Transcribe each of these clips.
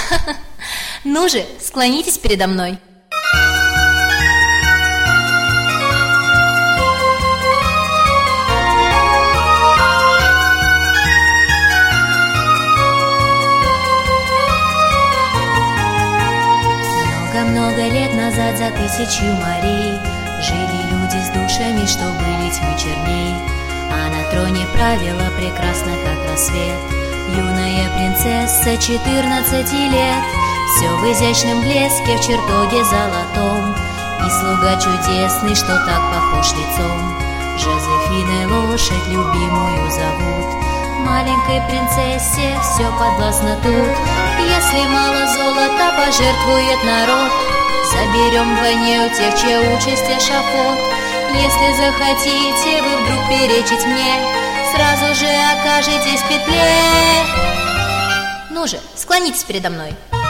Ну же, склонитесь передо мной. Много лет назад за тысячу морей жили люди с душами, что были тьмы черней. А на троне правила прекрасно, как рассвет, юная принцесса 14 лет. Все в изящном блеске, в чертоге золотом, и слуга чудесный, что так похож лицом. Жозефиной лошадь любимую зовут. Маленькой принцессе все подвластно тут. Если мало золота пожертвует народ, заберем вдвойне у тех, чья участь эшафот. Если захотите вы вдруг перечить мне, сразу же окажетесь в петле. Ну же, склонитесь передо мной.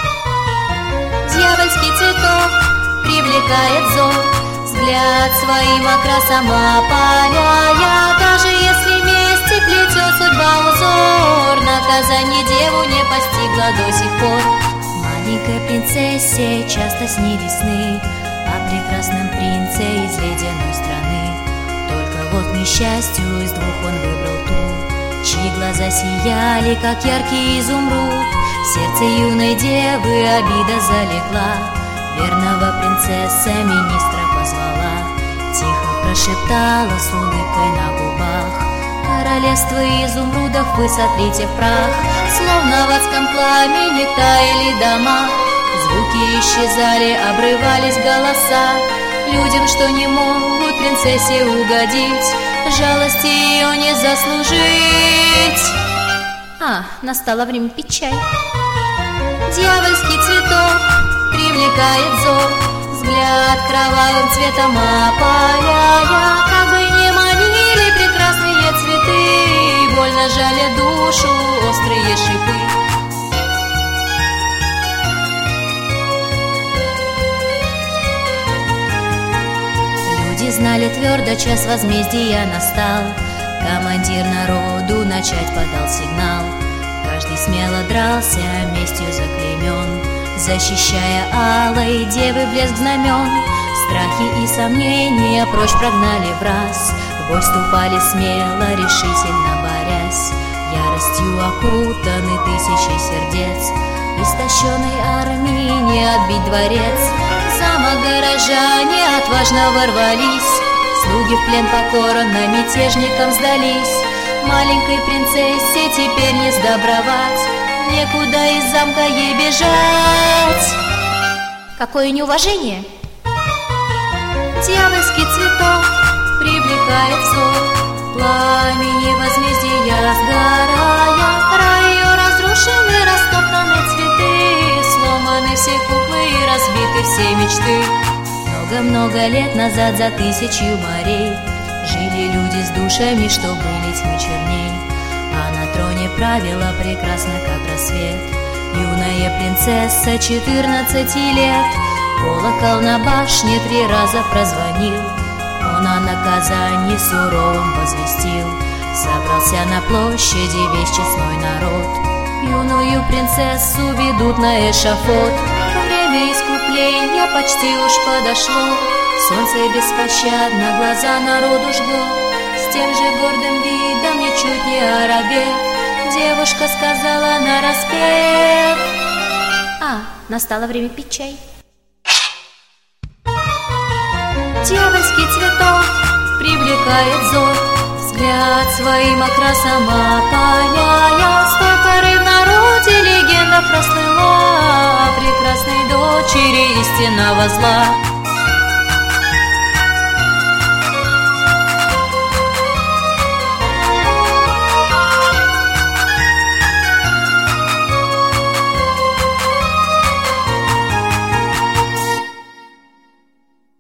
Дьявольский цветок привлекает взор, взгляд своим окрасом опаляя. Даже если вместе плетет судьба узор, наказание деву не постигло до сих пор. Маленькой принцессе часто снились сны о прекрасном принце из ледяной страны. Только вот, к несчастью, из двух он выбрал ту, чьи глаза сияли, как яркий изумруд. В сердце юной девы обида залегла, верного принцесса министра позвала. Тихо прошептала с улыбкой на губах: королевство изумрудов вы сотрите в прах. Словно в адском пламени таяли дома, звуки исчезали, обрывались голоса. Людям, что не могут принцессе угодить, жалости ее не заслужить. Настало время пить чай. Дьявольский цветок привлекает взор, взгляд кровавым цветом опаляя. Как бы ни манили прекрасные цветы, больно жалят душу острые шипы. Люди знали твердо, час возмездия настал. Командир народу начать подал сигнал. Каждый смело дрался, местью заклеймен, защищая алой девы блеск знамен. Страхи и сомнения прочь прогнали враз, в бой вступали смело, решительно борясь. Яростью окутаны тысячи сердец, истощенной армии не отбить дворец. В замок горожане отважно ворвались, слуги в плен покорно мятежникам сдались. Маленькой принцессе теперь не сдобровать, некуда из замка ей бежать. Какое неуважение! Дьявольский цветок привлекает взор, пламени возмездия сгорая. Рай ее разрушены, растоптаны цветы, сломаны все куклы и разбиты все мечты. Много-много лет назад за тысячу морей жили люди с душами, что были тьмы черней. А на троне правила прекрасно, как рассвет, юная принцесса 14 лет. Колокол на башне 3 раза прозвонил, он о наказании суровом возвестил. Собрался на площади весь честной народ, юную принцессу ведут на эшафот. Время искупления почти уж подошло, солнце беспощадно глаза народу жгло. С тем же гордым видом, ничуть не оробев, девушка сказала нараспев: Настало время пить чай. Дьявольский цветок привлекает взор, взгляд своим окрасом опаляя. С той поры в народе легенда прослыла о прекрасной дочери истинного зла.